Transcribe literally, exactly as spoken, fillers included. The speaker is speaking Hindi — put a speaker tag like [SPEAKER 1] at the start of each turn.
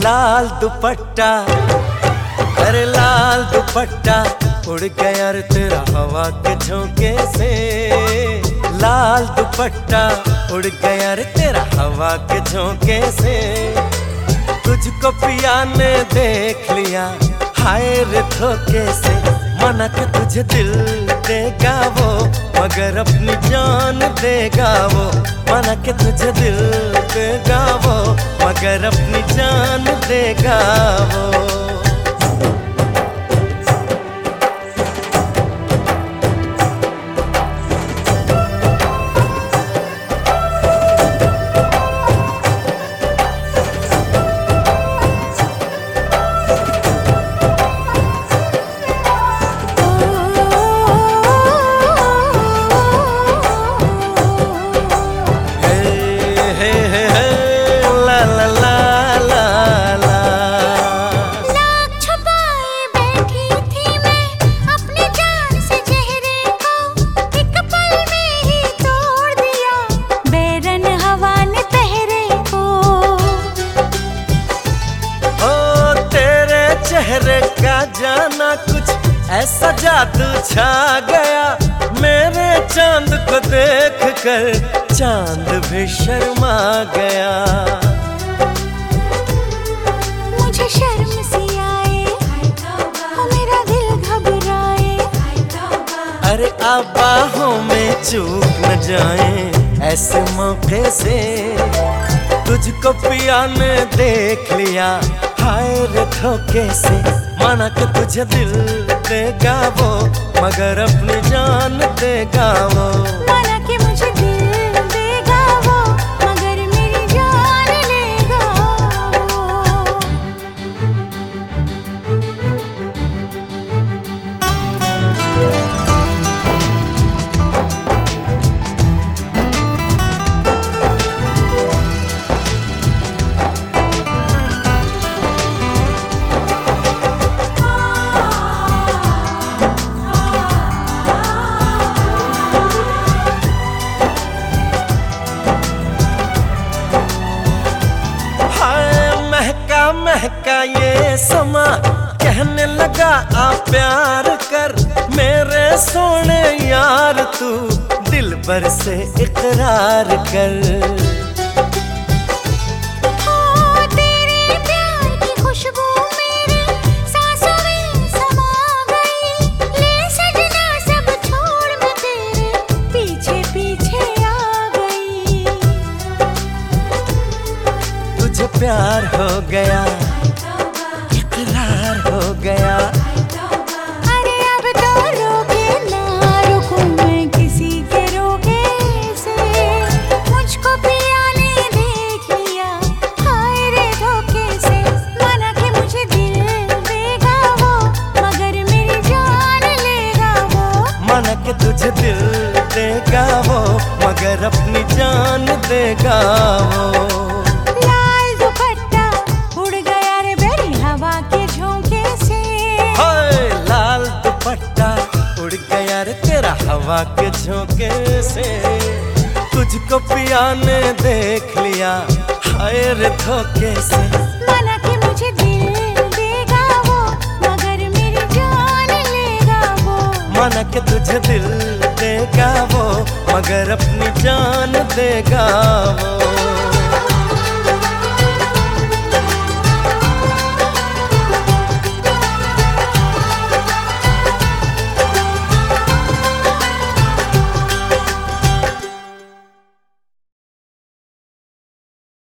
[SPEAKER 1] लाल दुपट्टा, अरे लाल दुपट्टा उड़ गया रे तेरा हवा के झोंके से। लाल दुपट्टा उड़ गया रे तेरा हवा के झोंके से। तुझको पिया ने देख लिया हाय रे धोखे से। मना के तुझे दिल देगा वो मगर अपनी जान देगा वो। मना के तुझे दिल देगा वो मगर अपनी जान देगा वो। चेहरे का जाना कुछ ऐसा जादू छा गया। मेरे चांद को देख कर चांद भी शर्मा गया।
[SPEAKER 2] मुझे शर्म सी आए और मेरा दिल घबराए।
[SPEAKER 1] अरे आप बाहों में चूक न जाए ऐसे मौके से। तुझको पिया ने देख लिया हाय रे धोखे से। माना कि तुझे दिल देगा वो मगर अपनी जान देगा वो।
[SPEAKER 2] माना कि मुझे दिल देगा वो मगर मेरी जान लेगा वो।
[SPEAKER 1] महका ये समा कहने लगा आ प्यार कर। मेरे सोने यार तू दिल भर से इकरार कर।
[SPEAKER 2] ओ तेरे प्यार की खुशबू मेरी सांसों में समा गई। ले सजना सब छोड़ मैं तेरे पीछे पीछे आ गई।
[SPEAKER 1] तुझे प्यार हो गया इकरार हो गया।
[SPEAKER 2] अरे अब तो रोके ना रुकूं मैं किसी के रोके से। मुझको पिया ने देख लिया हाय रे धोखे से। माना कि मुझे दिल देगा वो मगर मेरी जान लेगा वो।
[SPEAKER 1] माना कि तुझे दिल देगा वो मगर अपनी जान देगा वो। उड़ गया रे तेरा हवा के झोंके से। तुझको पिया ने देख लिया हाय रे धोखे से।
[SPEAKER 2] माना कि मुझे दिल देगा वो मगर मेरी जान लेगा वो।
[SPEAKER 1] माना कि तुझे दिल देगा वो मगर अपनी जान देगा वो।